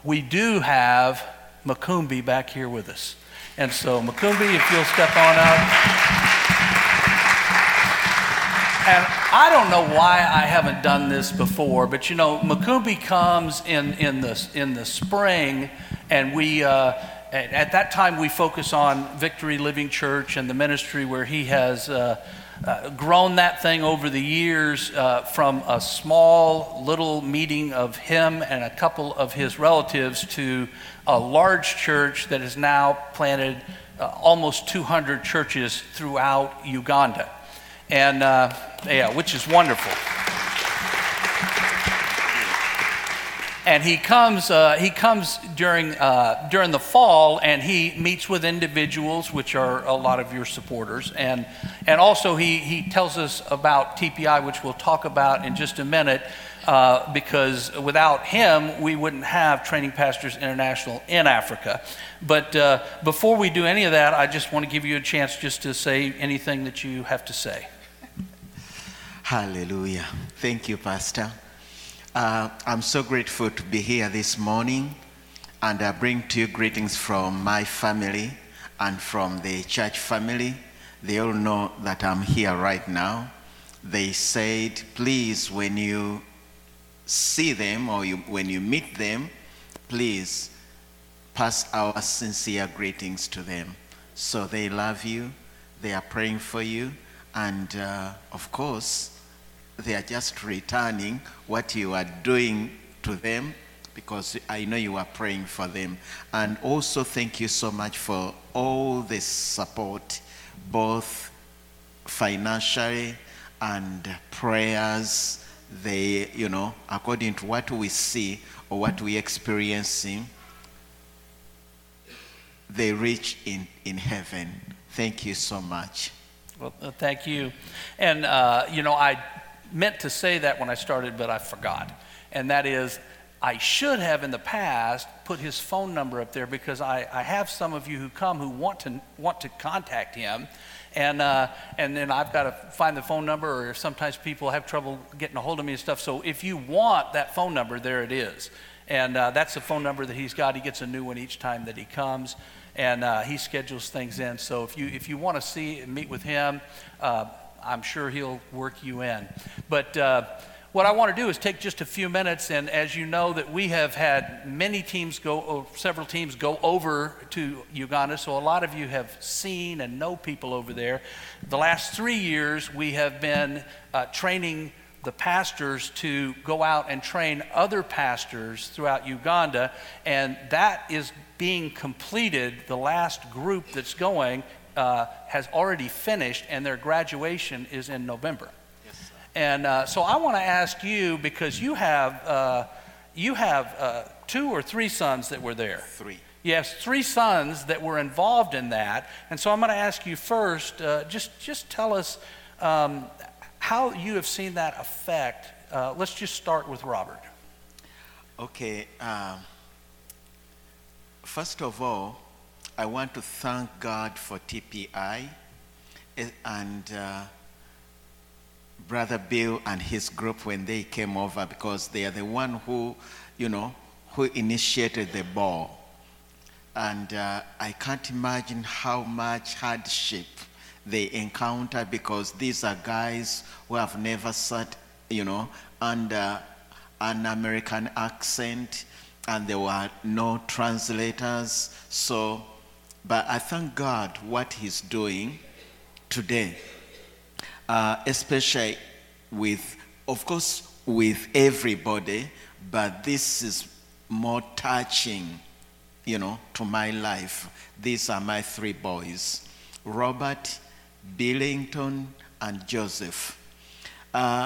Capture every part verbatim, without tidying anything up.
we do have Makumbi back here with us. And so Makumbi, if you'll step on up. And I don't know why I haven't done this before, but you know, Makumbi comes in, in, the, in the spring, and we, uh, at, at that time we focus on Victory Living Church and the ministry where he has uh, uh, grown that thing over the years uh, from a small little meeting of him and a couple of his relatives to a large church that has now planted uh, almost two hundred churches throughout Uganda. And uh, yeah, which is wonderful. And he comes, uh, he comes during uh, during the fall, and he meets with individuals, which are a lot of your supporters, and and also he he tells us about T P I, which we'll talk about in just a minute, uh, because without him, we wouldn't have Training Pastors International in Africa. But uh, before we do any of that, I just want to give you a chance just to say anything that you have to say. Hallelujah. Thank you, Pastor. Uh, I'm so grateful to be here this morning, and I bring to you greetings from my family and from the church family. They all know that I'm here right now. They said, please, when you see them or you, when you meet them, please pass our sincere greetings to them. So they love you, they are praying for you, and uh, of course, they are just returning what you are doing to them, because I know you are praying for them. And also thank you so much for all the support, both financially and prayers. They, you know, according to what we see or what we experiencing, they reach in, in heaven. Thank you so much. Well, uh, thank you. And, uh, you know, I meant to say that when I started, but I forgot. And that is, I should have in the past put his phone number up there, because I, I have some of you who come who want to want to contact him. And uh, and then I've got to find the phone number, or sometimes people have trouble getting a hold of me and stuff. So if you want that phone number, there it is. And uh, that's the phone number that he's got. He gets a new one each time that he comes. And uh, he schedules things in. So if you if you want to see and meet with him, uh, I'm sure he'll work you in. But uh, what I want to do is take just a few minutes, and as you know, that we have had many teams go, or several teams go over to Uganda, so a lot of you have seen and know people over there. The last three years, we have been uh, training the pastors to go out and train other pastors throughout Uganda, and that is being completed. The last group that's going Uh, has already finished, and their graduation is in November. Yes, sir. And uh, so I want to ask you, because you have uh, you have uh, two or three sons that were there. Three. Yes, three sons that were involved in that. And so I'm going to ask you first, uh, just just tell us um, how you have seen that affect. Uh, let's just start with Robert. Okay. Um, first of all, I want to thank God for T P I and uh, Brother Bill and his group when they came over, because they are the one who, you know, who initiated the ball. And uh, I can't imagine how much hardship they encounter, because these are guys who have never sat, you know, under an American accent, and there were no translators. So, but I thank God what he's doing today, uh, especially with, of course, with everybody, but this is more touching, you know, to my life. These are my three boys, Robert, Billington, and Joseph. Uh,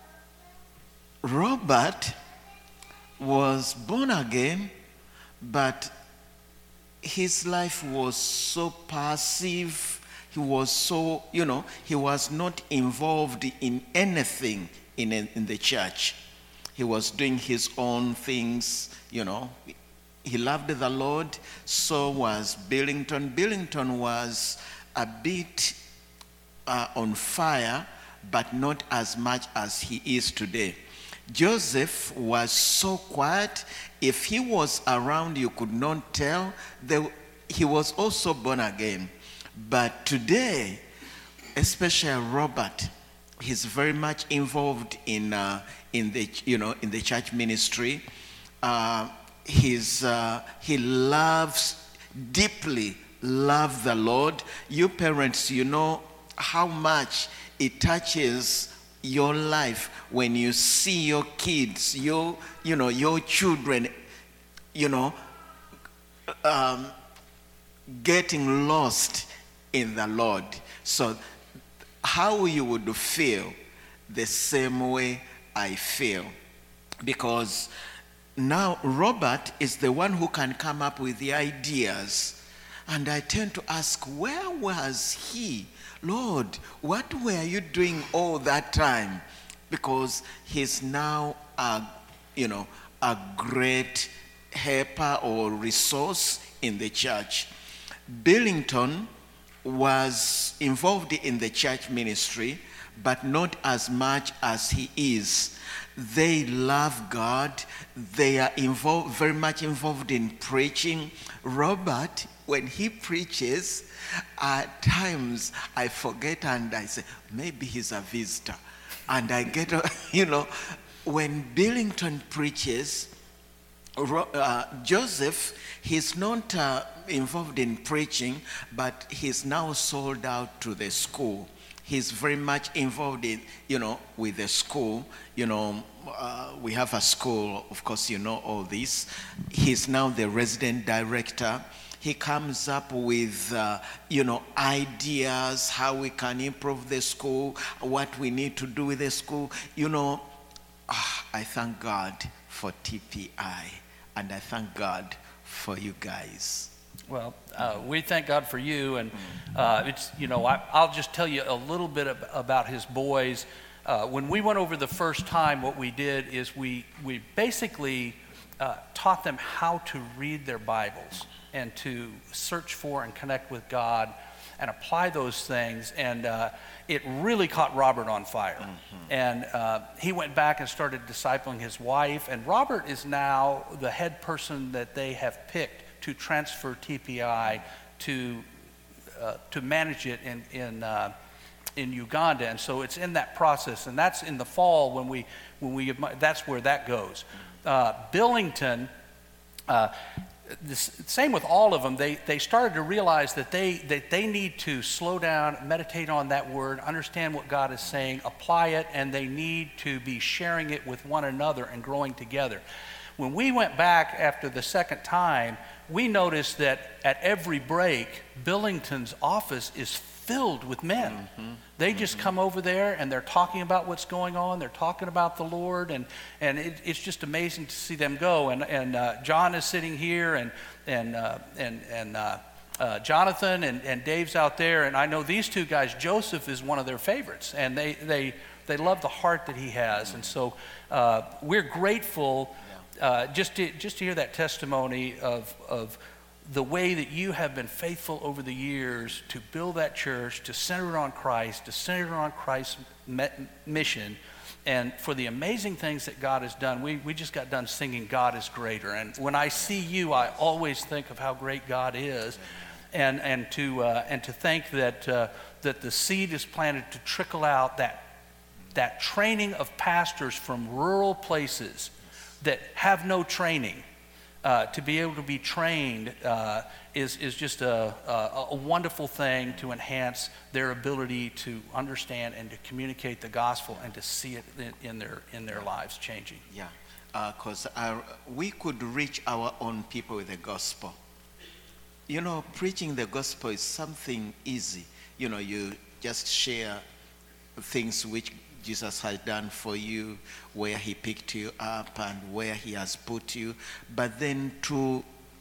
Robert was born again, but his life was so passive. He was so, you know, he was not involved in anything in, in the church. He was doing his own things, you know. He loved the Lord. So was Billington. Billington was a bit uh, on fire, but not as much as he is today. Joseph was so quiet. If he was around, you could not tell. There, he was also born again. But today, especially Robert, he's very much involved in uh, in the you know in the church ministry. Uh, he's uh, he loves deeply love the Lord. You parents, you know how much it touches your life when you see your kids, your you know your children, you know, um, getting lost in the Lord. So how you would feel the same way I feel, because now Robert is the one who can come up with the ideas, and I tend to ask, where was he? Lord, what were you doing all that time? Because he's now a, you know, a great helper or resource in the church. Billington was involved in the church ministry, but not as much as he is. They love God. They are involved, very much involved in preaching. Robert, when he preaches, at times I forget and I say, maybe he's a visitor. And I get, you know, when Billington preaches, uh, Joseph, he's not uh, involved in preaching, but he's now sold out to the school. He's very much involved in, you know, with the school. You know, uh, we have a school, of course, you know all this. He's now the resident director. He comes up with, uh, you know, ideas, how we can improve the school, what we need to do with the school. You know, ah, I thank God for T P I, and I thank God for you guys. Well, uh, we thank God for you, and uh, it's, you know, I, I'll just tell you a little bit of, about his boys. Uh, when we went over the first time, what we did is we, we basically uh, taught them how to read their Bibles and to search for and connect with God and apply those things. And uh, it really caught Robert on fire. Mm-hmm. And uh, he went back and started discipling his wife. And Robert is now the head person that they have picked to transfer T P I to uh, to manage it in in uh, in Uganda. And so it's in that process. And that's in the fall when we when we that's where that goes. Uh, Billington. Uh, The same with all of them. They they started to realize that they that they need to slow down, meditate on that word, understand what God is saying, apply it, and they need to be sharing it with one another and growing together. When we went back after the second time, we noticed that at every break, Billington's office is filled with men. Mm-hmm. They just mm-hmm. come over there and they're talking about what's going on. They're talking about the Lord, and and it, it's just amazing to see them go. And and uh, John is sitting here, and and uh, and and uh, uh, Jonathan and, and Dave's out there. And I know these two guys. Joseph is one of their favorites, and they they they love the heart that he has. And so uh, we're grateful uh, just to just to hear that testimony of of. the way that you have been faithful over the years to build that church, to center it on Christ, to center it on Christ's mission, and for the amazing things that God has done. We we just got done singing God is Greater. And when I see you, I always think of how great God is, and and to uh, and to think that uh, that the seed is planted to trickle out, that that training of pastors from rural places that have no training. Uh, to be able to be trained uh, is is just a, a, a wonderful thing to enhance their ability to understand and to communicate the gospel and to see it in, in their in their lives changing. Yeah, because uh, we could reach our own people with the gospel. You know, preaching the gospel is something easy. You know, you just share things which Jesus has done for you, where he picked you up and where he has put you. But then to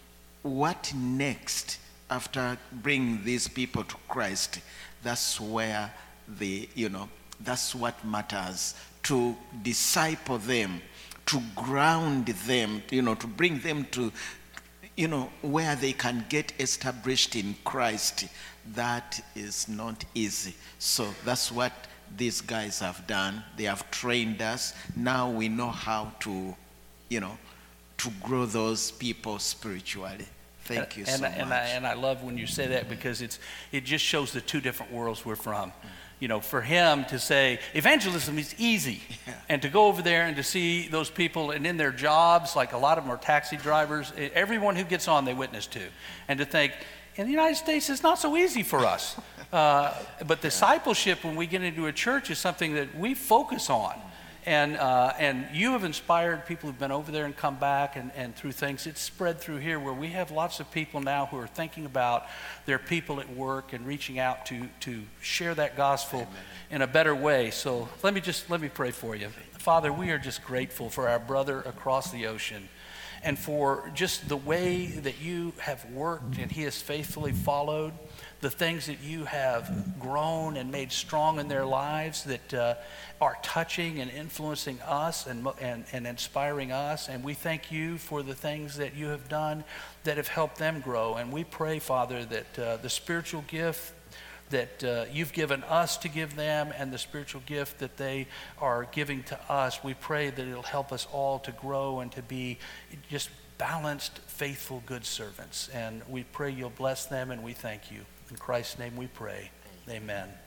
what next after bringing these people to Christ, that's where the, you know, that's what matters. To disciple them, to ground them, you know, to bring them to, you know, where they can get established in Christ. That is not easy. So that's what these guys have done. They have trained us. Now we know how to, you know, to grow those people spiritually. Thank you and, so and much. I, and I love when you say that, because it's it just shows the two different worlds we're from. You know, for him to say evangelism is easy, Yeah. and to go over there and to see those people and in their jobs, like a lot of them are taxi drivers, e- everyone who gets on they witness to, and to think in the United States it's not so easy for us. Uh, but discipleship, when we get into a church, is something that we focus on. And uh, and you have inspired people who've been over there and come back, and, and through things, it's spread through here, where we have lots of people now who are thinking about their people at work and reaching out to to share that gospel Amen. In a better way. So let me just, let me pray for you. Father, we are just grateful for our brother across the ocean, and for just the way that you have worked and he has faithfully followed, the things that you have grown and made strong in their lives that uh, are touching and influencing us and, mo- and, and inspiring us. And we thank you for the things that you have done that have helped them grow. And we pray, Father, that uh, the spiritual gift that uh, you've given us to give them, and the spiritual gift that they are giving to us, we pray that it'll help us all to grow and to be just balanced, faithful, good servants. And we pray you'll bless them, and we thank you. In Christ's name we pray. Amen.